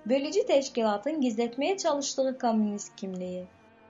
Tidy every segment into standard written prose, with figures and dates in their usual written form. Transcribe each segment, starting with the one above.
Bölücü təşkilatın gizlətməyə çalışdığı kommunist kimliyi.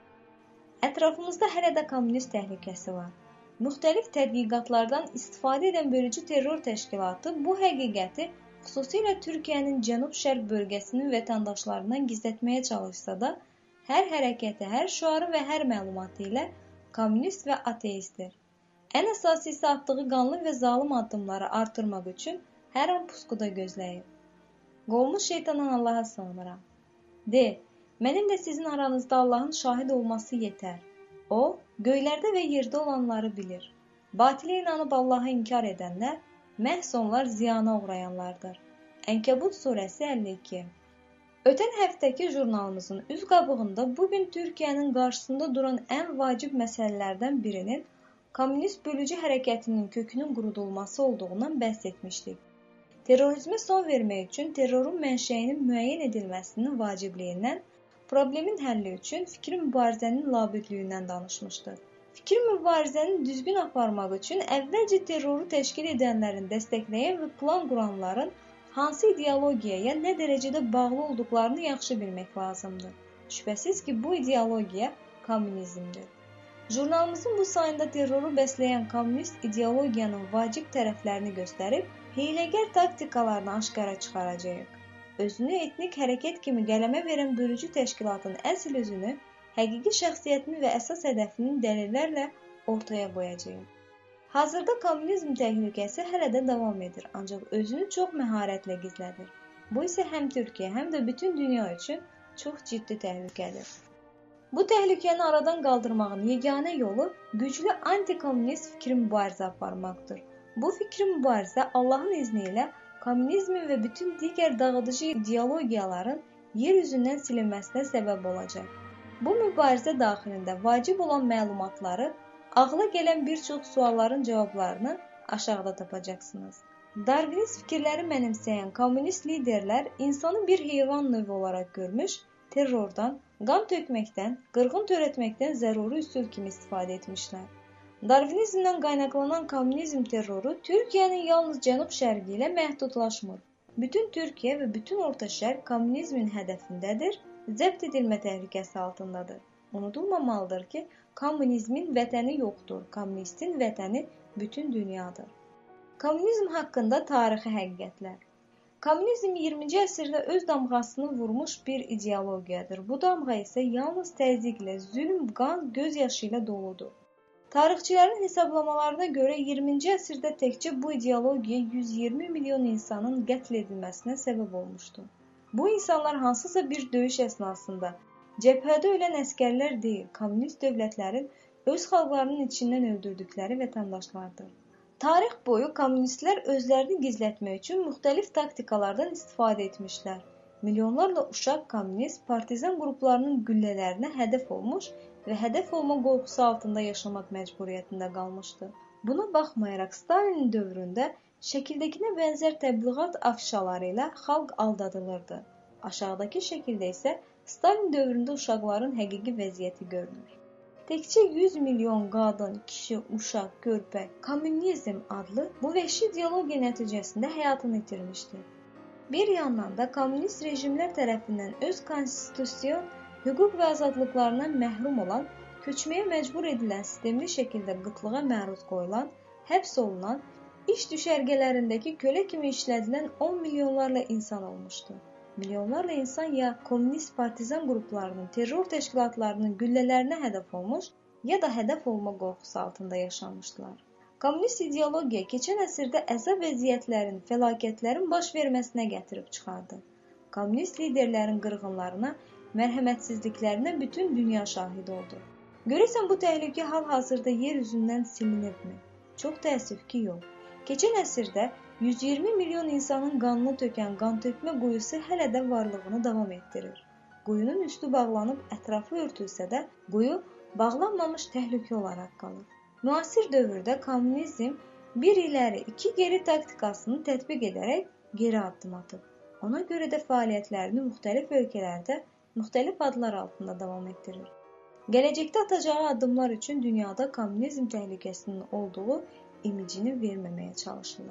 Ətrafımızda hələ də kommunist təhlükəsi var. Müxtəlif tədqiqatlardan istifadə edən bölücü terror təşkilatı bu həqiqəti xüsusilə Türkiyənin cənub-şərq bölgəsinin vətəndaşlarından gizlətməyə çalışsa da, hər hərəkəti, hər şüarı və hər məlumatı ilə kommunist və ateistdir. Ən əsası isə atdığı qanlı və zalım addımları artırmaq üçün hər an puskuda gözləyir. Qovmuş şeytandan Allaha sığınıram. De, mənimlə sizin aranızda Allahın şahid olması yetər. O, göylərdə və yerdə olanları bilir. Batilə inanıb Allahı inkar edənlər, məhz onlar ziyana uğrayanlardır. Ənkəbut surəsi 52. Ötən həftəki jurnalımızın üz qabığında bugün Türkiyənin qarşısında duran ən vacib məsələlərdən birinin kommunist bölücü hərəkətinin kökünün qurudulması olduğundan bəhs etmişdik. Terrorizmə son vermək üçün terrorun mənşəyinin müəyyən edilməsinin vacibliyindən, problemin həlli üçün fikri mübarizənin labüdlüyündən danışmışdıq. Fikri mübarizəni düzgün aparmaq üçün əvvəlcə terroru təşkil edənlərin dəstəkləyən və plan quranların hansı ideologiyaya nə dərəcədə bağlı olduqlarını yaxşı bilmək lazımdır. Şübhəsiz ki, bu ideologiya kommunizmdir. Jurnalımızın bu sayında terroru bəsləyən kommunist ideologiyanın vacib tərəflərini göstərib, hiyləgər taktikalarını aşkara çıxaracağıq. Özünü etnik hərəkət kimi qələmə verən bölücü təşkilatın əsl özünü, həqiqi şəxsiyyətini və əsas hədəfinin dəlillərlə ortaya qoyacağıq. Hazırda kommunizm təhlükəsi hələ də davam edir, ancaq özünü çox məharətlə gizlədir. Bu isə həm Türkiyə, həm də bütün dünya üçün çox ciddi təhlükədir. Bu təhlükəni aradan qaldırmağın yeganə yolu güclü anti-kommunist fikri mübarizə aparmaqdır. Bu fikri mübarizə Allahın izni ilə kommunizmin və bütün digər dağıdıcı ideologiyaların yer üzündən silinməsinə səbəb olacaq. Bu mübarizə daxilində vacib olan məlumatları, ağla gələn bir çox sualların cavablarını aşağıda tapacaqsınız. Darwinist fikirləri mənimsəyən kommunist liderlər insanı bir heyvan növü olaraq görmüş, terrordan, qan tökməkdən, qırğın törətməkdən zəruri üsul kimi istifadə etmişlər. Darwinizmdən qaynaqlanan kommunizm terroru Türkiyənin yalnız cənub-şərqi ilə məhdudlaşmır. Bütün Türkiyə və bütün Orta Şərq kommunizmin hədəfindədir, zəbt edilmə təhlükəsi altındadır. Unudulmamalıdır ki, kommunizmin vətəni yoxdur, kommunistin vətəni bütün dünyadır. Kommunizm haqqında tarixi həqiqətlər. Kommunizm 20-ci əsrdə öz damğasını vurmuş bir ideologiyadır. Bu damğa isə yalnız təzyiqlə, zülm, qan, gözyaşı ilə doludur. Tarixçilərin hesablamalarına görə 20-ci əsrdə təkcə bu ideologiya 120 milyon insanın qətl edilməsinə səbəb olmuşdu. Bu insanlar hansısa bir döyüş əsnasında cəbhədə ölən əskərlər deyil, kommunist dövlətlərin öz xalqlarının içindən öldürdükləri vətəndaşlardır. Tarix boyu kommunistlər özlərini gizlətmək üçün müxtəlif taktikalardan istifadə etmişlər. Milyonlarla uşaq kommunist, partizan qruplarının güllələrinə hədəf olmuş və hədəf olma qorxusu altında yaşamaq məcburiyyətində qalmışdı. Buna baxmayaraq Stalinin dövründə şəkildəkinə bənzər təbliğat afişaları ilə xalq aldadılırdı. Aşağıdakı şəkildə isə Stalin dövründə uşaqların həqiqi vəziyyəti görünür. Təkcə 100 milyon qadın, kişi, uşaq, körpə, kommunizm adlı bu vəhşi ideologiya nəticəsində həyatını itirmişdir. Bir yandan da kommunist rejimlər tərəfindən öz konstitusiyon, hüquq və azadlıqlarından məhrum olan, köçməyə məcbur edilən sistemli şəkildə qıtlığa məruz qoyulan, həbs olunan, iş düşərgələrindəki kölə kimi işlədilən 10 milyonlarla insan olmuşdur. Milyonlarla insan ya kommunist partizan qruplarının, terror təşkilatlarının güllələrinə hədəf olmuş, ya da hədəf olma qorxusu altında yaşamışdılar. Kommunist ideologiya keçən əsrdə əzab vəziyyətlərin, fəlakətlərin baş verməsinə gətirib çıxardı. Kommunist liderlərin qırğınlarına, mərhəmətsizliklərinə bütün dünya şahid oldu. Görəsən bu təhlükə hal-hazırda yer üzündən silinibmi? Çox təəssüf ki, yox. Keçən əsrdə 120 milyon insanın qanını tökən qantökmə quyusu hələ də varlığını davam etdirir. Quyunun üstü bağlanıb ətrafı örtülsə də, quyu bağlanmamış təhlükə olaraq qalır. Müasir dövrdə kommunizm bir iləri, iki geri taktikasını tətbiq edərək geri addım atıb. Ona görə də fəaliyyətlərini müxtəlif ölkələrdə müxtəlif adlar altında davam etdirir. Gələcəkdə atacağı addımlar üçün dünyada kommunizm təhlükəsinin olduğu imicini verməməyə çalışırlar.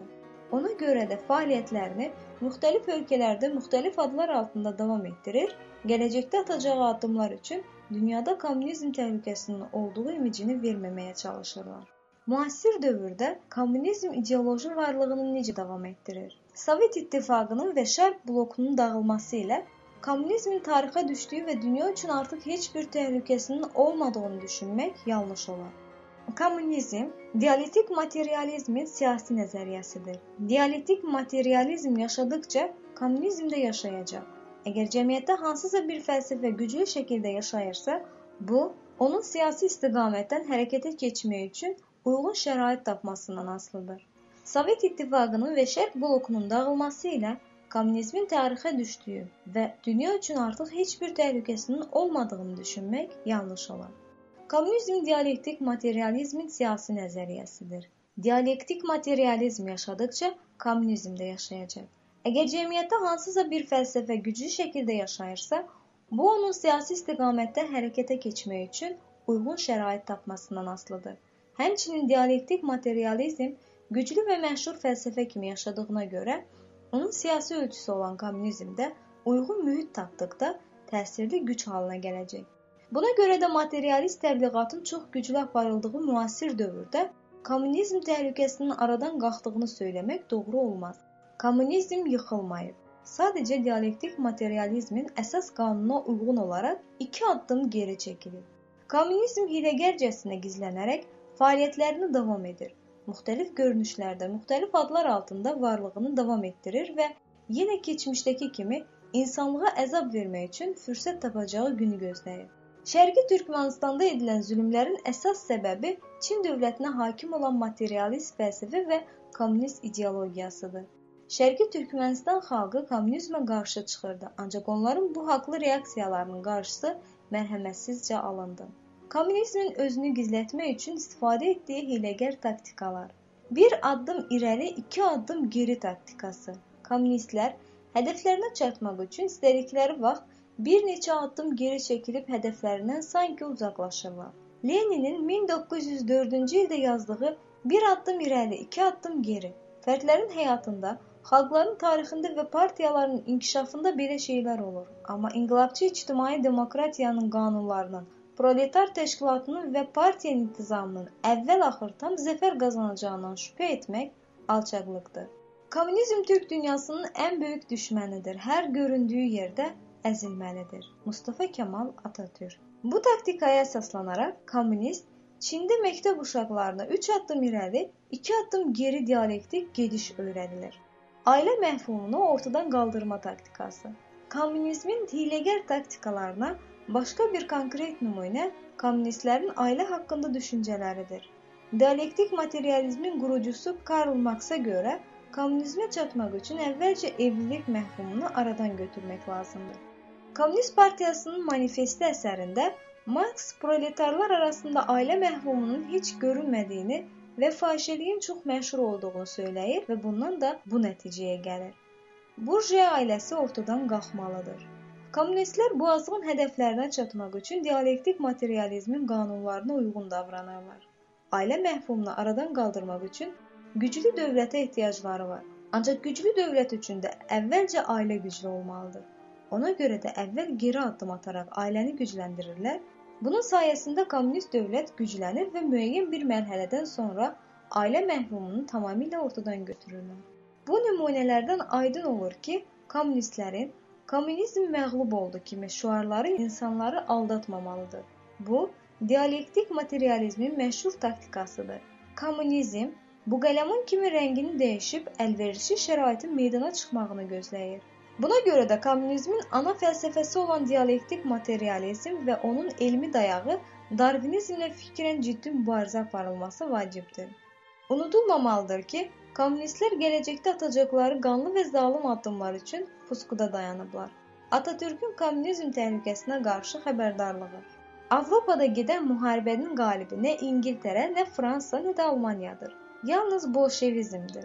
Ona görə də fəaliyyətlərini müxtəlif ölkələrdə müxtəlif adlar altında davam etdirir, gələcəkdə atacağı addımlar üçün dünyada kommunizm təhlükəsinin olduğu imicini verməməyə çalışırlar. Müasir dövrdə kommunizm ideoloji varlığını necə davam etdirir? Sovet İttifaqının və Şərq blokunun dağılması ilə kommunizmin tarixə düşdüyü və dünya üçün artıq heç bir təhlükəsinin olmadığını düşünmək yanlış olar. Kommunizm, dialektik materializmin siyasi nəzəriyyəsidir. Dialektik materializm yaşadıkça kommunizm də yaşayacaq. Əgər cəmiyyətdə hansısa bir fəlsəfə güclü şəkildə yaşayırsa, bu, onun siyasi istiqamətdən hərəkətə keçmək üçün uyğun şərait tapmasından asılıdır. Sovet İttifaqının və Şərq blokunun dağılması ilə kommunizmin tarixə düşdüyü və dünya üçün artıq heç bir təhlükəsinin olmadığını düşünmək yanlış olar. Kommunizm dialektik materializmin siyasi nəzəriyyəsidir. Dialektik materializm yaşadıkça kommunizm də yaşayacaq. Əgər cəmiyyətdə hansısa bir fəlsəfə güclü şəkildə yaşayırsa, bu onun siyasi istiqamətdə hərəkətə keçmək üçün uyğun şərait tapmasından asılıdır. Həmçinin dialektik materializm güclü və məşhur fəlsəfə kimi yaşadığına görə, onun siyasi ölçüsü olan kommunizmdə uyğun mühit tapdıqda təsirli güc halına gələcək. Buna görə də materialist təbliğatın çox güclü aparıldığı müasir dövrdə kommunizm təhlükəsinin aradan qalxdığını söyləmək doğru olmaz. Kommunizm yıxılmayıb. Sadəcə dialektik materializmin əsas qanununa uyğun olaraq 2 addım geri çəkilib. Kommunizm hiləgərcəsinə gizlənərək fəaliyyətlərini davam edir. Müxtəlif görünüşlərdə, müxtəlif adlar altında varlığını davam etdirir və yenə keçmişdəki kimi insanlığa əzab vermək üçün fürsət tapacağı günü gözləyir. Şərqi Türkmenistanda edilən zülmlərin əsas səbəbi Çin dövlətinə hakim olan materialist fəlsəfə və kommunist ideologiyasıdır. Şərqi Türkmenistan xalqı kommunizmə qarşı çıxırdı, ancaq onların bu haqlı reaksiyalarının qarşısı mərhəmətsizcə alındı. Kommunizmin özünü gizlətmək üçün istifadə etdiyi hiləgər taktikalar. Bir addım irəli, 2 addım geri taktikası. Kommunistlər hədəflərinə çatmaq üçün istədikləri vaxt bir neçə addım geri çəkilib hədəflərindən sanki uzaqlaşırlar. Leninin 1904-cü ildə yazdığı bir addım irəli, 2 addım geri. Fərdlərin həyatında, xalqların tarixində və partiyaların inkişafında belə şeylər olur. Amma inqilabçı ictimai demokratiyanın qanunlarının, proletar təşkilatının və partiya intizamının əvvəl-axır tam zəfər qazanacağından şübhə etmək alçaqlıqdır. Kommunizm Türk dünyasının ən böyük düşmənidir. Hər göründüyü yerdə əzilməlidir. Mustafa Kemal Atatürk. Bu taktikaya əsaslanaraq kommunist Çində məktəb uşaqlarına 3 addım irəli, 2 addım geri dialektik gediş öyrədilir. Ailə məfhumunu ortadan qaldırma taktikası. Kommunizmin hiləgər taktikalarına başqa bir konkret nümunə kommunistlərin ailə haqqında düşüncələridir. Dialektik materializmin qurucusu Karl Marxa görə kommunizmə çatmaq üçün əvvəlcə evlilik məfhumunu aradan götürmək lazımdır. Komünist Partiyasının manifesti əsərində Marx proletarlar arasında ailə məfhumunun heç görünmədiyini və fahişəliyin çox məşhur olduğunu söyləyir və bundan da bu nəticəyə gəlir. Burjuya ailəsi ortadan qalxmalıdır. Kommunistlər bu azğın hədəflərinə çatmaq üçün dialektik materializmin qanunlarına uyğun davranırlar. Ailə məfhumunu aradan qaldırmaq üçün güclü dövlətə ehtiyacları var. Ancaq güclü dövlət üçün də əvvəlcə ailə güclü olmalıdır. Ona görə də əvvəl geri addım ataraq ailəni gücləndirirlər. Bunun sayəsində kommunist dövlət güclənir və müəyyən bir mərhələdən sonra ailə məfhumunu tamamilə ortadan götürürlər. Bu nümunələrdən aydın olur ki, kommunistlərin "Kommunizm məğlub oldu" kimi şüarları insanları aldatmamalıdır. Bu, dialektik materializmin məşhur taktikasıdır. Kommunizm bu qələmun kimi rəngini dəyişib əlverişli şəraitin meydana çıxmağını gözləyir. Buna görə də kommunizmin ana fəlsəfəsi olan dialektik materializm və onun elmi dayağı Darvinizmlə fikrən ciddi mübarizə aparılması vacibdir. Unudulmamalıdır ki, kommunistlər gələcəkdə atacaqları qanlı və zalım addımlar üçün puskuda dayanıblar. Atatürkün kommunizm təhlükəsinə qarşı xəbərdarlığı. Avropada gedən müharibənin qalibi nə İngiltərə, nə Fransa, nə də Almaniyadır. Yalnız bolşevizmdir.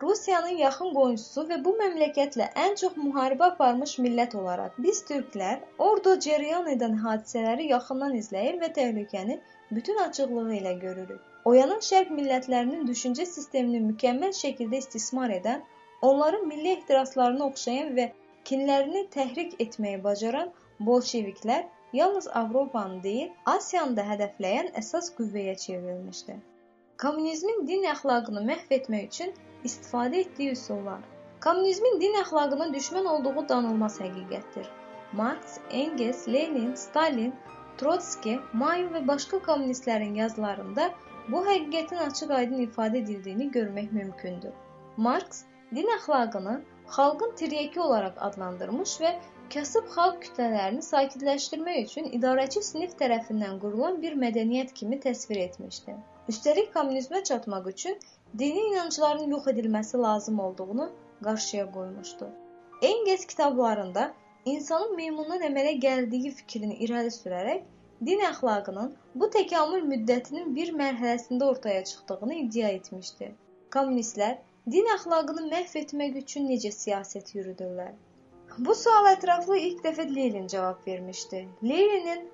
Rusiyanın yaxın qonşusu və bu məmləkətlə ən çox müharibə aparmış millət olaraq biz türklər orada cərəyan edən hadisələri yaxından izləyir və təhlükəni bütün açıqlığı ilə görürük. Oyanın şərq millətlərinin düşüncə sistemini mükəmməl şəkildə istismar edən, onların milli ehtiraslarını oxşayan və kinlərini təhrik etməyi bacaran bolşeviklər yalnız Avropanı deyil, Asiyanı da hədəfləyən əsas qüvvəyə çevrilmişdi. Kommunizmin din əxlaqını məhv etmək üçün istifadə etdiyi üsullar. Kommunizmin din əxlaqına düşmən olduğu danılmaz həqiqətdir. Marks, Engels, Lenin, Stalin, Trotski, Mao və başqa kommunistlərin yazılarında bu həqiqətin açıq-aydın ifadə edildiyini görmək mümkündür. Marks din əxlaqını xalqın tiryəki olaraq adlandırmış və kasıb xalq kütlələrini sakitləşdirmək üçün idarəçi sinif tərəfindən qurulan bir mədəniyyət kimi təsvir etmişdi. Üstəlik kommunizmə çatmaq üçün dini inancların yox edilməsi lazım olduğunu qarşıya qoymuşdu. Engels kitablarında insanın meymundan əmələ gəldiyi fikrini irəli sürərək din əxlaqının bu təkamül müddətinin bir mərhələsində ortaya çıxdığını iddia etmişdi. Kommunistlər din əxlaqını məhv etmək üçün necə siyasət yürüdürlər? Bu sual ətraflı ilk dəfə Lenin cavab vermişdi. Leninin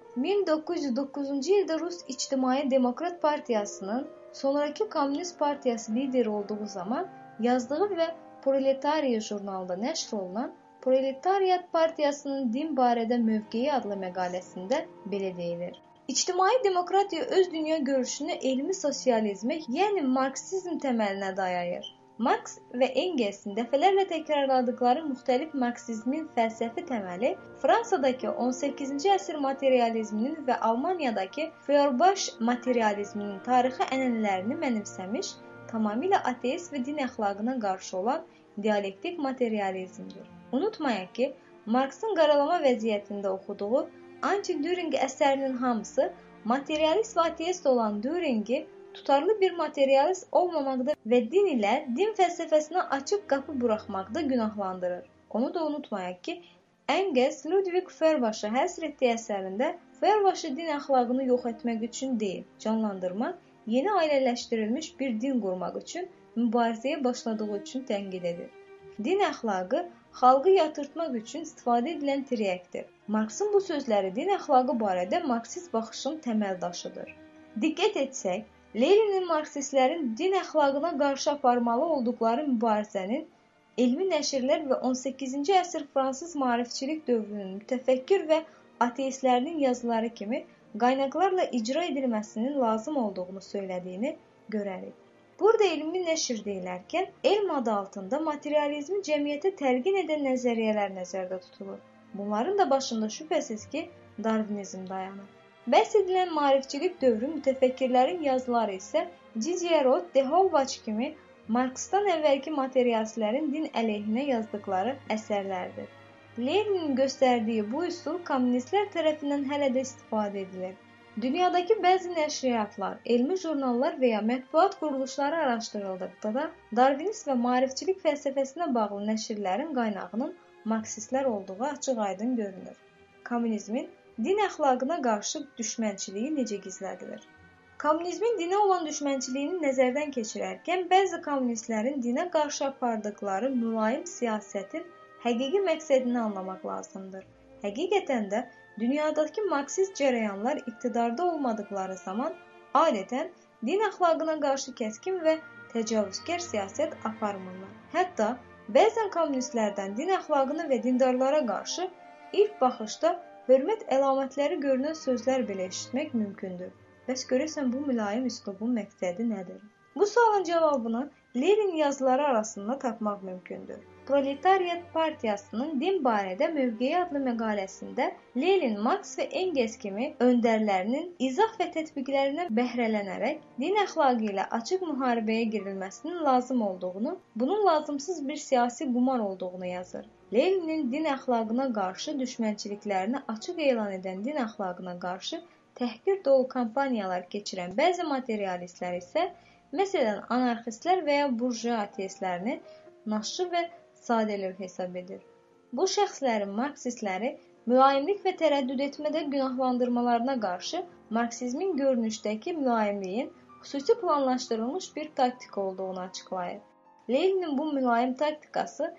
1909-cu ildə Rus İctimai Demokrat Partiyasının sonraki Komünist Partiyası lideri olduğu zaman yazdığı və Proletariya jurnalında nəşr olunan Proletariat Partiyasının din barədə mövqeyi adlı məqaləsində belə deyilir. İctimai demokratiya öz dünya görüşünü elmi sosializmə, yəni marksizm təməlinə dayayır. Marks və Engelsin dəfələrlə təkrarladıkları müxtəlif marksizmin fəlsəfi təməli Fransadakı 18-ci əsr materializminin və Almaniyadakı Feuerbach materializminin tarixi ənənələrini mənimsəmiş, tamamilə ateist və din əxlaqına qarşı olan dialektik materializmdir. Unutmayaq ki, Marksın qaralama vəziyyətində oxuduğu Anti-Düring əsərinin hamısı materialist və ateist olan Düringi tutarlı bir materialist olmamaqda və din ilə din fəlsəfəsinə açıq qapı buraxmaqda günahlandırır. Onu da unutmayaq ki, Engels Ludwig Feuerbach'a həsr etdiyi əsərində Feuerbach'ı din əxlaqını yox etmək üçün deyil, canlandırmaq, yeni ailələşdirilmiş bir din qurmaq üçün mübarizəyə başladığı üçün tənqid edir. Din əxlaqı xalqı yatırtmaq üçün istifadə edilən tiryəkdir. Marksın bu sözləri din əxlaqı barədə marksist baxışın təməl daşıdır. Diqqət etsək, Leninin marksistlərin din əxlaqına qarşı aparmalı olduqları mübarizənin elmi nəşrlər və 18-ci əsr fransız maarifçilik dövrünün mütəfəkkir və ateistlərinin yazıları kimi qaynaqlarla icra edilməsinin lazım olduğunu söylədiyini görərik. Burada elmi nəşr deyilərkən, elm adı altında materializmi cəmiyyətə təlqin edən nəzəriyyələr nəzərdə tutulur. Bunların da başında şübhəsiz ki, Darvinizm dayanır. Bəhs edilən maarifçilik dövrü mütəfəkkirlərin yazıları isə Diderot, de Holbach kimi Marksdan əvvəlki materialistlərin din əleyhinə yazdıkları əsərlərdir. Leninin göstərdiyi bu üsul kommunistlər tərəfindən hələ də istifadə edilir. Dünyadakı bəzi nəşriyyatlar, elmi jurnallar və ya mətbuat quruluşları araşdırıldıqda da Darvinist və maarifçilik fəlsəfəsinə bağlı nəşrlərin qaynağının marksistlər olduğu açıq-aydın görünür. Kommunizmin din əxlaqına qarşı düşmənçiliyi necə gizlədilir? Kommunizmin dinə olan düşmənçiliyini nəzərdən keçirərkən, bəzi kommunistlərin dinə qarşı apardıqları mülayim siyasətin həqiqi məqsədini anlamaq lazımdır. Həqiqətən də dünyadakı marksist cərəyanlar iqtidarda olmadıqları zaman adətən din əxlaqına qarşı kəskin və təcavüzkar siyasət aparmırlar. Hətta bəzən kommunistlərdən din əxlaqına və dindarlara qarşı ilk baxışda hörmət əlamətləri görünən sözlər belə eşitmək mümkündür. Bəs görəsən bu mülayim üslubun məqsədi nədir? Bu sualın cavabını Lenin yazıları arasında tapmaq mümkündür. Proletariat Partiyasının din barədə mövqeyi adlı məqaləsində Lenin, Marks və Engels kimi öndərlərinin izah və tətbiqlərindən bəhrələnərək din əxlaqı ilə açıq müharibəyə girilməsinin lazım olduğunu, bunun lazımsız bir siyasi qumar olduğunu yazır. Leninin din əxlaqına qarşı düşmənçiliklərini açıq elan edən din əxlaqına qarşı təhqir dolu kampaniyalar keçirən bəzi materialistlər isə, məsələn, anarxistlər və ya burjua ateistlərini naşçı və sadəlövh hesab edir. Bu şəxslərin marksistləri mülayimlik və tərəddüd etmədə günahlandırmalarına qarşı marksizmin görünüşdəki mülayimliyin xüsusi planlaşdırılmış bir taktika olduğunu açıqlayır. Leninin bu mülayim taktikası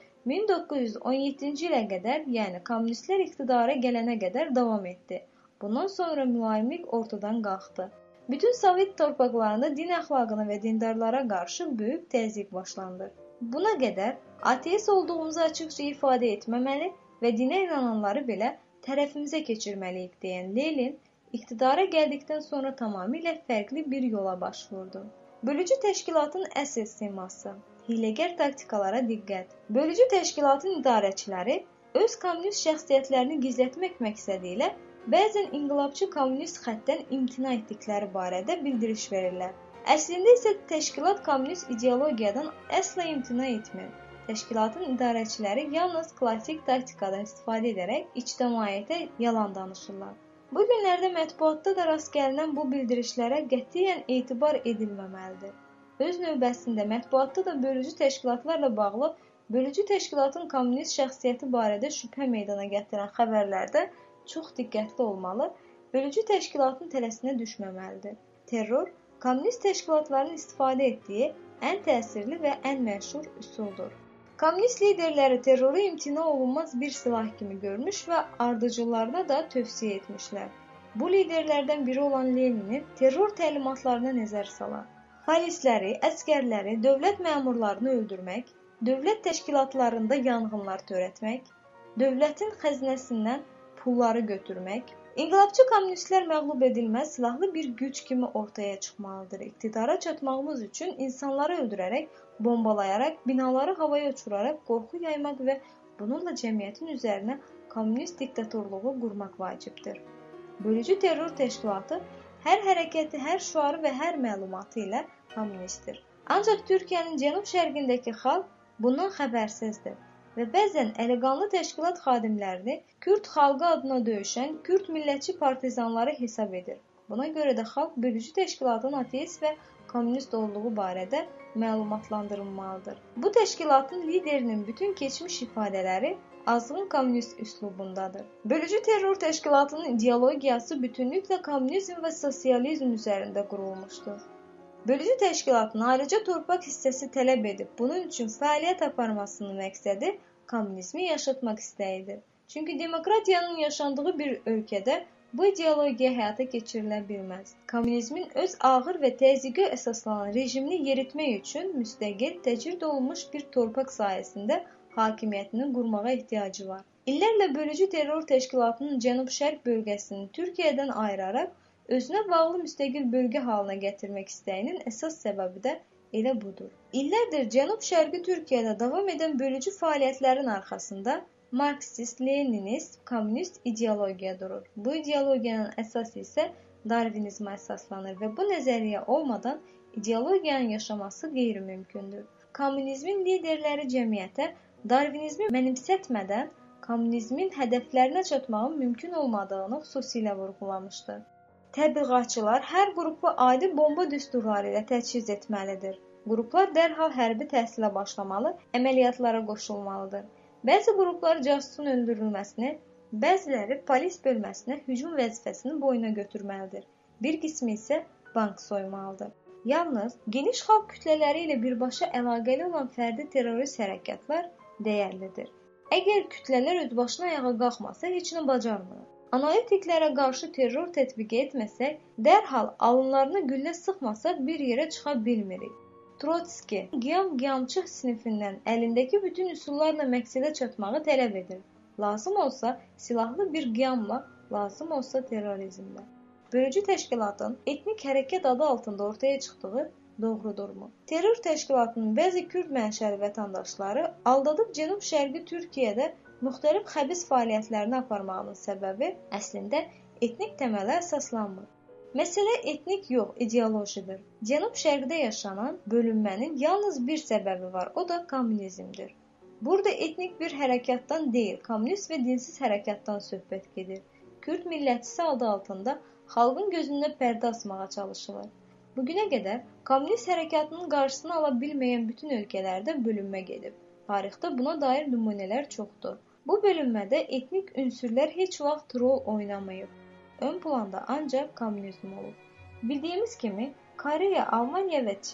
1917-ci ilə qədər, yəni kommunistlər iqtidara gələnə qədər davam etdi. Bundan sonra mülayimlik ortadan qalxdı. Bütün Sovet torpaqlarında din əxlaqına və dindarlara qarşı böyük təzyiq başlandı. Buna qədər ateist olduğumuzu açıqca ifadə etməməli və dinə inananları belə tərəfimizə keçirməliyik deyən Lenin, iqtidara gəldikdən sonra tamamilə fərqli bir yola baş vurdu. Bölücü təşkilatın əsl siması, hiyləgər taktikalara diqqət. Bölücü təşkilatın idarəçiləri öz kommunist şəxsiyyətlərini gizlətmək məqsədi ilə bəzən inqilabçı kommunist xəttdən imtina etdikləri barədə bildiriş verirlər. Əslində isə təşkilat kommunist ideologiyadan əsla imtina etmir. Təşkilatın idarəçiləri yalnız klassik taktikadan istifadə edərək ictimaiyyətə yalan danışırlar. Bu günlərdə mətbuatda da rast gəlinən bu bildirişlərə qətiyyən etibar edilməməlidir. Öz növbəsində mətbuatda da bölücü təşkilatlarla bağlı bölücü təşkilatın kommunist şəxsiyyəti barədə şübhə meydana gətirən xəbərlərdə çox diqqətli olmalı, bölücü təşkilatın tələsinə düşməməlidir. Terror, kommunist təşkilatların istifadə etdiyi ən təsirli və ən məşhur üsuldur. Kommunist liderləri terroru imtina olunmaz bir silah kimi görmüş və ardıcıllarına da tövsiyə etmişlər. Bu liderlərdən biri olan Leninin terror təlimatlarına nəzər salar. Polisləri, əskərləri, dövlət məmurlarını öldürmək, dövlət təşkilatlarında yanğınlar törətmək, dövlətin xəzinəsindən pulları götürmək, İnqilabçı kommunistlər məğlub edilməz silahlı bir güc kimi ortaya çıxmalıdır. İqtidara çatmağımız üçün insanları öldürərək, bombalayaraq, binaları havaya uçuraraq qorxu yaymaq və bununla cəmiyyətin üzərinə kommunist diktatorluğu qurmaq vacibdir. Bölücü terror təşkilatı hər hərəkəti, hər şüarı və hər məlumatı ilə kommunistdir. Ancaq Türkiyənin cənub-şərqindəki xalq bundan xəbərsizdir və bəzən əliqanlı təşkilat xadimlərini Kürd xalqı adına döyüşən Kürd millətçi partizanları hesab edir. Buna görə də xalq bölücü təşkilatın ateist və kommunist olduğu barədə məlumatlandırılmalıdır. Bu təşkilatın liderinin bütün keçmiş ifadələri azğın kommunist üslubundadır. Bölücü terror təşkilatının ideologiyası bütünlüklə kommunizm və sosializm üzərində qurulmuşdur. Bölücü təşkilatın ayrıca torpaq hissəsi tələb edib, bunun üçün fəaliyyət aparmasının məqsədi kommunizmi yaşatmaq istəyidir. Çünki demokratiyanın yaşandığı bir ölkədə bu ideologiya həyata keçirilə bilməz. Kommunizmin öz ağır və təzyiqə əsaslanan rejimini yeritmək üçün müstəqil, təcrid olunmuş bir torpaq sahəsində hakimiyyətini qurmağa ehtiyacı var. İllərlə bölücü terror təşkilatının cənub-şərq bölgəsini Türkiyədən ayıraraq özünə bağlı müstəqil bölgə halına gətirmək istəyinin əsas səbəbi də elə budur. İllərdir cənub-şərqi Türkiyədə davam edən bölücü fəaliyyətlərin arxasında Marksist, Leninist, kommunist ideologiya durur. Bu ideologiyanın əsası isə Darvinizmə əsaslanır və bu nəzəriyyə olmadan ideologiyanın yaşaması qeyri-mümkündür. Kommunizmin liderləri cəmiyyətə Darvinizmi mənimsətmədən kommunizmin hədəflərinə çatmağın mümkün olmadığını xüsusilə vurğulamışdır. Təbliğatçılar hər qrupu adi bomba düsturları ilə təchiz etməlidir. Qruplar dərhal hərbi təhsilə başlamalı, əməliyyatlara qoşulmalıdır. Bəzi qruplar casusun öldürülməsini, bəziləri polis bölməsinə hücum vəzifəsini boyuna götürməlidir. Bir qismi isə bank soymalıdır. Yalnız geniş xalq kütlələri ilə birbaşa əlaqəli olan fərdi terrorist hərəkətlər dəyərlidir. Əgər kütlələr özbaşına ayağa qalxmasa, heç nə bacarmır. Analitiklərə qarşı terror tətbiq etməsək, dərhal alınlarına güllə sıxmasaq bir yerə çıxa bilmirik. Trotski, qiyam-qiyamçı sinifindən əlindəki bütün üsullarla məqsədə çatmağı tələb edir. Lazım olsa silahlı bir qiyamla, lazım olsa terrorizmlə. Bölücü təşkilatın etnik hərəkət adı altında ortaya çıxdığı doğrudurmu? Terror təşkilatının bəzi Kürd mənşəli vətəndaşları aldadıb cənub-şərqi Türkiyədə müxtəlif xəbis fəaliyyətlərini aparmağının səbəbi əslində etnik təmələ əsaslanmır. Məsələ etnik yox, ideolojidir. Cənub-şərqdə yaşanan bölünmənin yalnız bir səbəbi var, o da kommunizmdir. Burada etnik bir hərəkatdan deyil, kommunist və dinsiz hərəkatdan söhbət gedir. Kürd millətçisi adı altında xalqın gözündə pərdə asmağa çalışılır. Bugünə qədər kommunist hərəkatının qarşısını ala bilməyən bütün ölkələrdə bölünmə gedib. Tarixdə buna dair nümunələr çoxdur. Bu bölünmədə etnik ünsürlər heç vaxt rol oynamayıb. Ön planda ancaq kommunizm olub. Bildiyimiz kimi, Koreya, Almaniya və Çin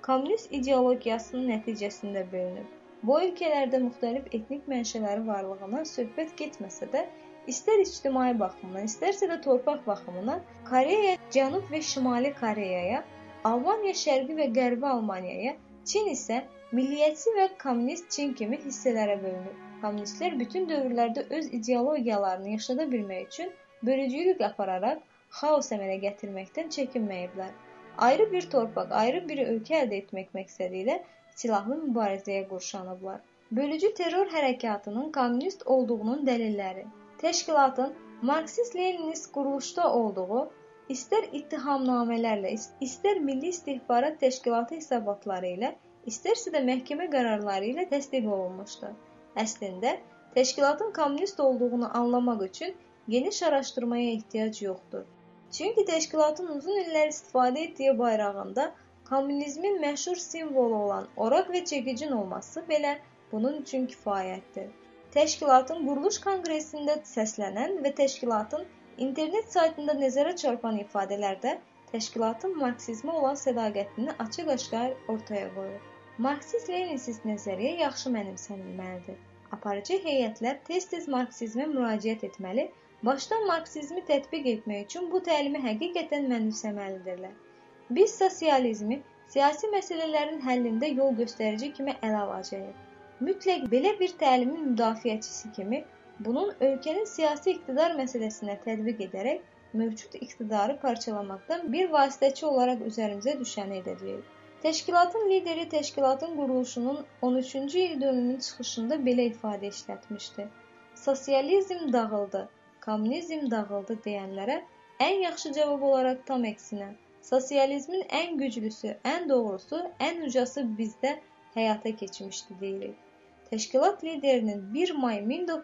kommunist ideologiyasının nəticəsində bölünüb. Bu ölkələrdə müxtəlif etnik mənşələri varlığından söhbət getməsə də, istər ictimai baxımdan, istərsə də torpaq baxımından Koreya Cənub və Şimali Koreyaya, Almaniya Şərqi və Qərbi Almaniyaya, Çin isə milliyyətçi və kommunist Çin kimi hissələrə bölünür. Kommunistlər bütün dövrlərdə öz ideologiyalarını yaşada bilmək üçün bölücülük apararaq xaos əmələ gətirməkdən çəkinməyiblər. Ayrı bir torpaq, ayrı bir ölkə əldə etmək məqsədi ilə silahlı mübarizəyə qurşanıblar. Bölücü terror hərəkatının kommunist olduğunun dəlilləri. Təşkilatın Marksist-Leninist quruluşda olduğu, istər ittihamnamələrlə, istər Milli İstihbarat Təşkilatı hesabatları ilə, istərsə də məhkəmə qərarları ilə təsdiq olunmuşdur. Əslində, təşkilatın kommunist olduğunu anlamaq üçün geniş araşdırmaya ehtiyac yoxdur. Çünki təşkilatın uzun illər istifadə etdiyi bayrağında kommunizmin məşhur simvolu olan oraq və çəkicin olması belə bunun üçün kifayətdir. Təşkilatın quruluş konqresində səslənən və təşkilatın internet saytında nəzərə çarpan ifadələrdə təşkilatın marksizmə olan sədaqətini açıq-aşkar ortaya qoyur. Marksist-Leninsist nəzəriyyə yaxşı mənimsənilməlidir. Aparıcı heyətlər tez-tez marksizmə müraciət etməli, başdan marksizmi tətbiq etmək üçün bu təlimi həqiqətən mənimsəməlidirlər. Biz sosializmi siyasi məsələlərin həllində yol göstərici kimi ələ alacağıq. Mütləq belə bir təlimin müdafiəçisi kimi bunun ölkənin siyasi iqtidar məsələsinə tətbiq edərək mövcud iqtidarı parçalamaqdan bir vasitəçi olaraq üzərimizə düşəni edəcəyik. Təşkilatın lideri təşkilatın quruluşunun 13-cü il dönümünün çıxışında belə ifadə işlətmişdi. Sosializm dağıldı, kommunizm dağıldı deyənlərə ən yaxşı cavab olaraq tam əksinə, sosializmin ən güclüsü, ən doğrusu, ən ucası bizdə həyata keçmişdi deyirik. Təşkilat liderinin 1 may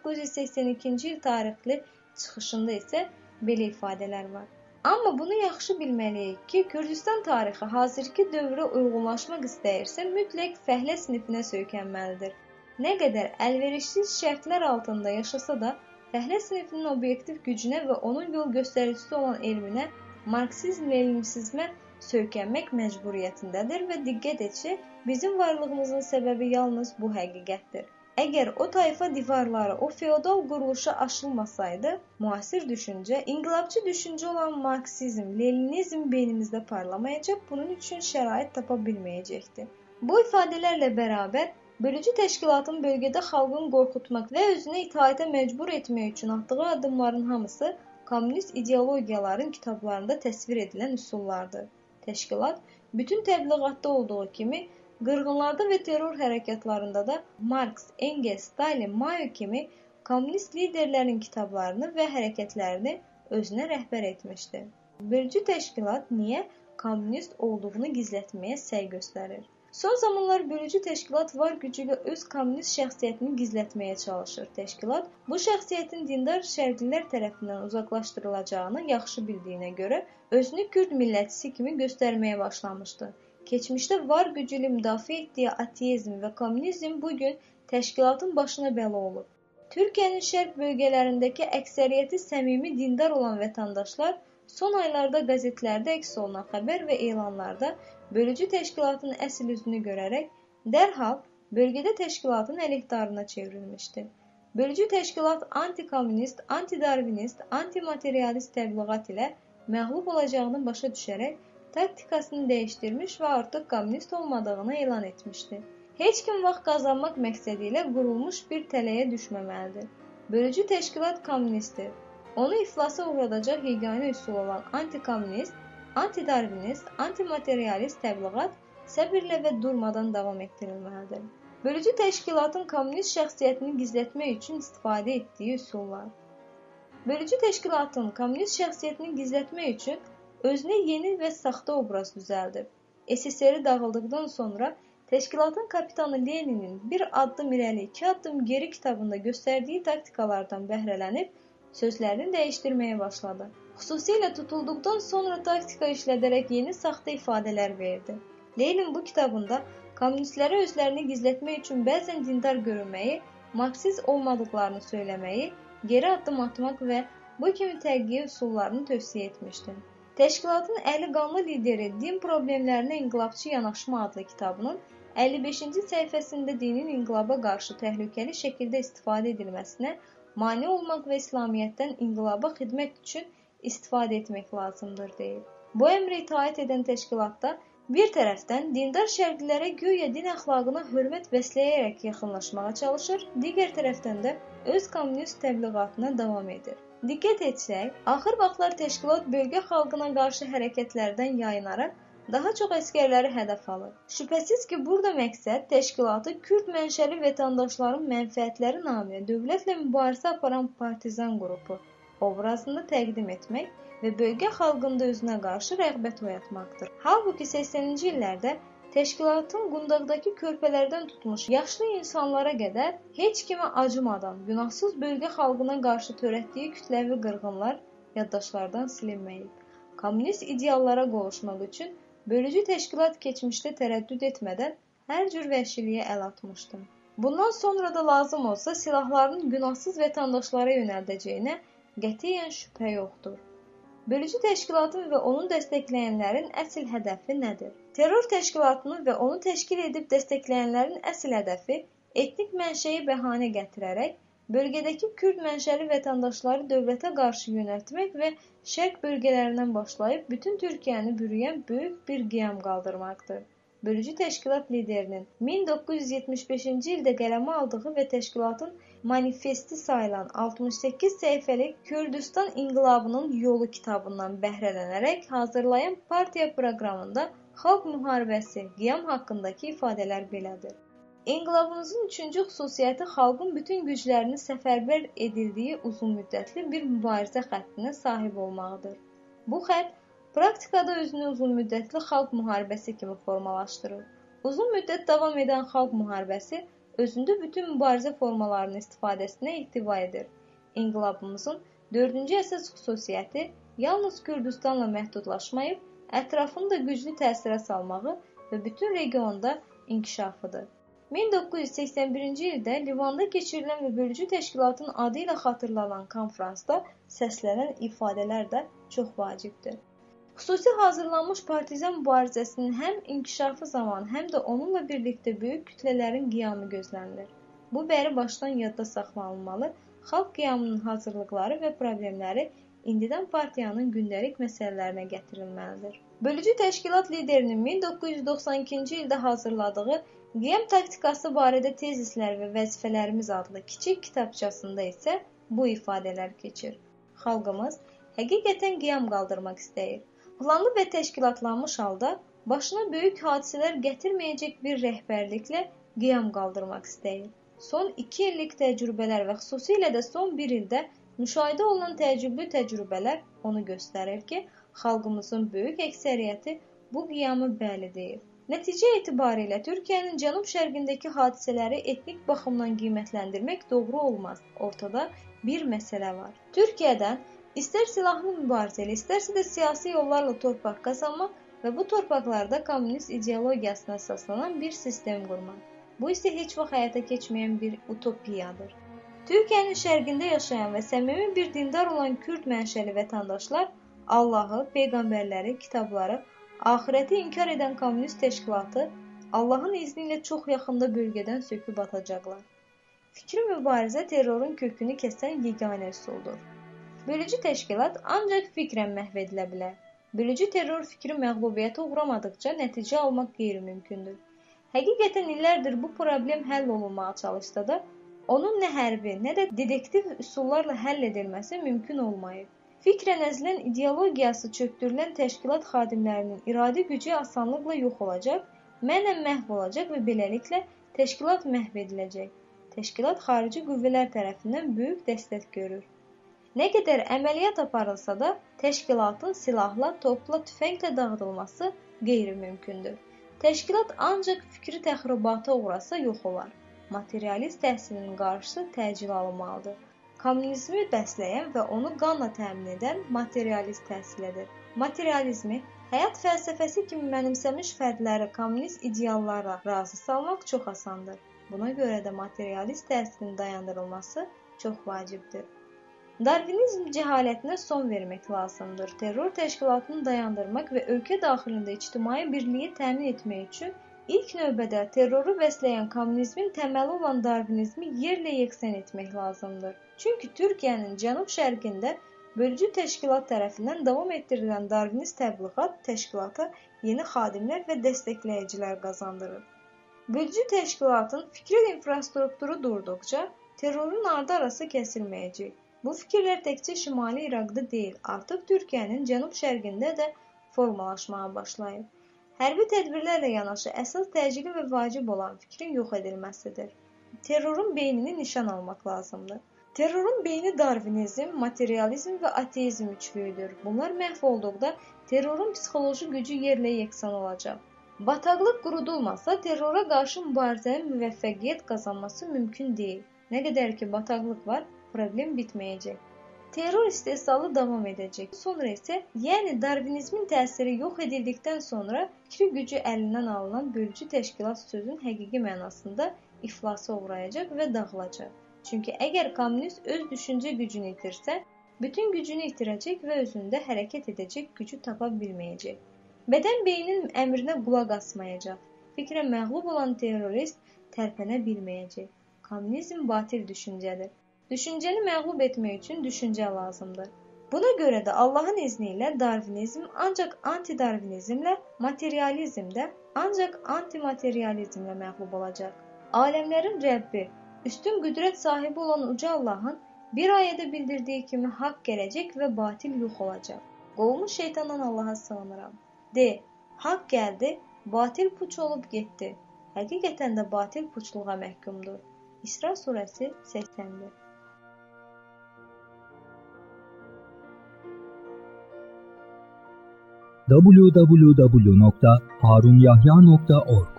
1982-ci il tarixli çıxışında isə belə ifadələr var. Amma bunu yaxşı bilməliyik ki, Kürdistan tarixi hazırki dövrə uyğunlaşmaq istəyirsə, mütləq fəhlə sinifinə söykənməlidir. Nə qədər əlverişsiz şərtlər altında yaşasa da, fəhlə sinifinin obyektiv gücünə və onun yol göstəricisi olan elminə, marksizm-leninsizmə söykənmək məcburiyyətindədir və diqqət et ki, bizim varlığımızın səbəbi yalnız bu həqiqətdir. Əgər o tayfa divarları, o feodal quruluşa aşılmasaydı, müasir düşüncə, inqilabçı düşüncə olan marksizm, leninizm beynimizdə parlamayacaq, bunun üçün şərait tapa bilməyəcəkdi. Bu ifadələrlə bərabər, bölücü təşkilatın bölgədə xalqın qorxutmaq və özünə itaətə məcbur etmək üçün atdığı addımların hamısı kommunist ideologiyaların kitablarında təsvir edilən üsullardır. Təşkilat, bütün təbliğatda olduğu kimi, qırğınlarda və terror hərəkatlarında da Marks, Engels, Stalin, Mao kimi kommunist liderlərin kitablarını və hərəkətlərini özünə rəhbər etmişdir. Bölücü təşkilat niyə kommunist olduğunu gizlətməyə səy göstərir? Son zamanlar bölücü təşkilat var gücü ilə öz kommunist şəxsiyyətini gizlətməyə çalışır. Təşkilat bu şəxsiyyətin dindar şərqlilər tərəfindən uzaqlaşdırılacağını yaxşı bildiyinə görə özünü Kürd millətçisi kimi göstərməyə başlamışdı. Keçmişdə var gücü ilə müdafiə etdiyi ateizm və kommunizm bugün təşkilatın başına bəla olub. Türkiyənin şərq bölgələrindəki əksəriyyəti səmimi dindar olan vətəndaşlar son aylarda qəzetlərdə əks olunan xəbər və elanlarda bölücü təşkilatın əsl üzünü görərək dərhal bölgədə təşkilatın əleyhdarına çevrilmişdi. Bölücü təşkilat anti-kommunist, anti-darvinist, anti-materialist təbliğat ilə məğlub olacağını başa düşərək taktikasını dəyişdirmiş və artıq kommunist olmadığını elan etmişdi. Heç kim vaxt qazanmaq məqsədi ilə qurulmuş bir tələyə düşməməlidir. Bölücü təşkilat kommunistdir. Onu iflasa uğradacaq yeganə üsul olan anti-kommunist, anti-darvinist, anti-materialist təbliğat səbirlə və durmadan davam etdirilməlidir. Bölücü təşkilatın kommunist şəxsiyyətini gizlətmək üçün istifadə etdiyi üsullar. Bölücü təşkilatın kommunist şəxsiyyətini gizlətmək üçün özünə yeni və saxta obraz düzəldib. SSR dağıldıqdan sonra təşkilatın kapitanı Leninin bir addım irəli, 2 addım geri kitabında göstərdiyi taktikalardan bəhrələnib sözlərini dəyişdirməyə başladı. Xüsusilə tutulduqdan sonra taktika işlədərək yeni saxta ifadələr verdi. Lenin bu kitabında kommunistlərə özlərini gizlətmək üçün bəzən dindar görünməyi, marksist olmadıqlarını söyləməyi, geri addım atmaq və bu kimi təqiyyə üsullarını tövsiyə etmişdi. Təşkilatın Əli qanlı lideri Din problemlərinə inqilabçı yanaşma adlı kitabının 55-ci səhifəsində dinin inqilaba qarşı təhlükəli şəkildə istifadə edilməsinə mane olmaq və İslamiyyətdən inqilaba xidmət üçün istifadə etmək lazımdır deyir. Bu əmrə itaat edən təşkilatda bir tərəfdən dindar şərqlilərə güya din əxlaqına hörmət bəsləyərək yaxınlaşmağa çalışır, digər tərəfdən də öz kommunist təbliğatına davam edir. Diqqət etsək, axır vaxtlar təşkilat bölgə xalqına qarşı hərəkətlərdən yayınaraq daha çox əsgərləri hədəf alır. Şübhəsiz ki, burada məqsəd təşkilatı Kürd mənşəli vətəndaşların mənfəətləri naminə dövlətlə mübarizə aparan partizan qrupu obrazında təqdim etmək və bölgə xalqında özünə qarşı rəğbət oyatmaqdır. Halbuki 80-ci illərdə təşkilatın Qundaqdakı körpələrdən tutmuş yaşlı insanlara qədər heç kimə acımadan günahsız bölgə xalqına qarşı törətdiyi kütləvi qırğınlar yaddaşlardan silinməyib. Kommunist ideallara qovuşmaq üçün bölücü təşkilat keçmişdə tərəddüd etmədən hər cür vəhşiliyə əl atmışdı. Bundan sonra da lazım olsa silahlarını günahsız vətəndaşlara yönəldəcəyinə qətiyyən şübhə yoxdur. Bölücü təşkilatın və onu dəstəkləyənlərin əsl hədəfi nədir? Terror təşkilatını və onu təşkil edib dəstəkləyənlərin əsl hədəfi etnik mənşəyi bəhanə gətirərək bölgədəki Kürd mənşəli vətəndaşları dövlətə qarşı yönəltmək və şərq bölgələrindən başlayıb bütün Türkiyəni bürüyən böyük bir qiyam qaldırmaqdır. Bölücü təşkilat liderinin 1975-ci ildə qələmə aldığı və təşkilatın manifesti sayılan 68 səhifəlik Kürdistan İnqilabının Yolu kitabından bəhrələnərək hazırlayan partiya proqramında xalq müharibəsi, qiyam haqqındakı ifadələr belədir. İnqilabımızın üçüncü xüsusiyyəti xalqın bütün güclərini səfərbər edildiyi uzunmüddətli bir mübarizə xəttinə sahib olmağıdır. Bu xətt praktikada özünü uzunmüddətli xalq müharibəsi kimi formalaşdırır. Uzun müddət davam edən xalq müharibəsi özündə bütün mübarizə formalarının istifadəsinə ehtiva edir. İnqilabımızın dördüncü əsas xüsusiyyəti yalnız Kürdistanla məhdudlaşmayıb, ətrafını da güclü təsirə salmağı və bütün regionda inkişafıdır. 1981-ci ildə Livanda keçirilən və bölücü təşkilatın adı ilə xatırlanan konfransda səslənən ifadələr də çox vacibdir. Xüsusi hazırlanmış partizan mübarizəsinin həm inkişafı zamanı, həm də onunla birlikdə böyük kütlələrin qiyamı gözlənilir. Bu bəri başdan yadda saxlanılmalı, xalq qiyamının hazırlıqları və problemləri indidən partiyanın gündəlik məsələlərinə gətirilməlidir. Bölücü təşkilat liderinin 1992-ci ildə hazırladığı Qiyam taktikası barədə tezislər və vəzifələrimiz adlı kiçik kitabçasında isə bu ifadələr keçir. Xalqımız həqiqətən qiyam qaldırmaq istəyir. Planlı və təşkilatlanmış halda başına böyük hadisələr gətirməyəcək bir rəhbərliklə qiyam qaldırmaq istəyir. Son 2 illik təcrübələr və xüsusilə də son 1 ildə müşahidə olunan təəccüblü təcrübələr onu göstərir ki, xalqımızın böyük əksəriyyəti bu qiyamı bəli deyir. Nəticə etibarilə Türkiyənin cənub-şərqindəki hadisələri etnik baxımdan qiymətləndirmək doğru olmaz. Ortada bir məsələ var. Türkiyədən İstər silahlı mübarizə ilə, istərsə də siyasi yollarla torpaq qazanmaq və bu torpaqlarda kommunist ideologiyasına əsaslanan bir sistem qurmaq. Bu isə heç vaxt həyata keçməyən bir utopiyadır. Türkiyənin şərqində yaşayan və səmimi bir dindar olan Kürd mənşəli vətəndaşlar Allahı, peyğəmbərləri, kitabları, axirəti inkar edən kommunist təşkilatı Allahın izni ilə çox yaxında bölgədən söküb atacaqlar. Fikri mübarizə terrorun kökünü kəsən yeganə üsuldur. Bölücü təşkilat ancaq fikrən məhv edilə bilər. Bölücü terror fikri məğlubiyyətə uğramadıqca nəticə almaq qeyri-mümkündür. Həqiqətən illərdir bu problem həll olunmağa çalışsa da, onun nə hərbi, nə də dedektiv üsullarla həll edilməsi mümkün olmayıb. Fikrən əzilən ideologiyası çökdürülən təşkilat xadimlərinin iradi gücü asanlıqla yox olacaq, mənən məhv olacaq və beləliklə təşkilat məhv ediləcək. Təşkilat xarici qüvvələr tərəfindən böyük dəstək görür. Nə qədər əməliyyat aparılsa da, təşkilatın silahla, topla, tüfənglə dağıdılması qeyri-mümkündür. Təşkilat ancaq fikri təxribata uğrasa yox olar. Materialist təhsilinin qarşısı təcil alınmalıdır. Kommunizmi bəsləyən və onu qanla təmin edən materialist təhsilidir. Materializmi həyat fəlsəfəsi kimi mənimsəmiş fərdləri kommunist ideallara razı salmaq çox asandır. Buna görə də materialist təhsilin dayandırılması çox vacibdir. Darvinizm cəhalətinə son vermək lazımdır. Terror təşkilatını dayandırmaq və ölkə daxilində ictimai birliyi təmin etmək üçün ilk növbədə terroru bəsləyən kommunizmin təməli olan darvinizmi yerlə yeksən etmək lazımdır. Çünki Türkiyənin cənub-şərqində bölücü təşkilat tərəfindən davam etdirilən darvinist təbliğat təşkilata yeni xadimlər və dəstəkləyicilər qazandırır. Bölücü təşkilatın fikri infrastrukturu durduqca terrorun ardı arası kəsilməyəcək. Bu fikirlər təkcə Şimali İraqda deyil, artıq Türkiyənin cənub-şərqində də formalaşmağa başlayıb. Hərbi tədbirlərlə yanaşı əsas təcili və vacib olan fikrin yox edilməsidir. Terrorun beynini nişan almaq lazımdır. Terrorun beyni darvinizm, materializm və ateizm üçlüyüdür. Bunlar məhv olduqda terrorun psixoloji gücü yerlə yeksan olacaq. Bataqlıq qurudulmasa terrora qarşı mübarizənin müvəffəqiyyət qazanması mümkün deyil. Nə qədər ki bataqlıq var, problem bitməyəcək. Terror istehsalı davam edəcək. Sonra isə, yəni darvinizmin təsiri yox edildikdən sonra fikri gücü əlindən alınan bölücü təşkilat sözün həqiqi mənasında iflasa uğrayacaq və dağılacaq. Çünki əgər kommunist öz düşüncə gücünü itirsə, bütün gücünü itirəcək və özündə hərəkət edəcək gücü tapa bilməyəcək. Bədən beynin əmrinə qulaq asmayacaq. Fikrə məğlub olan terrorist tərpənə bilməyəcək. Kommunizm batil düşüncədir. Düşüncəni məğlub etmək üçün düşüncə lazımdır. Buna görə də Allahın izni ilə darvinizm ancaq antidarvinizmlə, materializm də ancaq antimaterializmlə məğlub olacaq. Aləmlərin Rəbbi, üstün qüdrət sahibi olan uca Allahın bir ayədə bildirdiyi kimi haqq gələcək və batil yox olacaq. Qovmuş şeytandan Allaha sığınıram. De, haqq gəldi, batil puç olub getdi. Həqiqətən də batil puçluğa məhkumdur. İsra surəsi 80-dir. www.harunyahya.org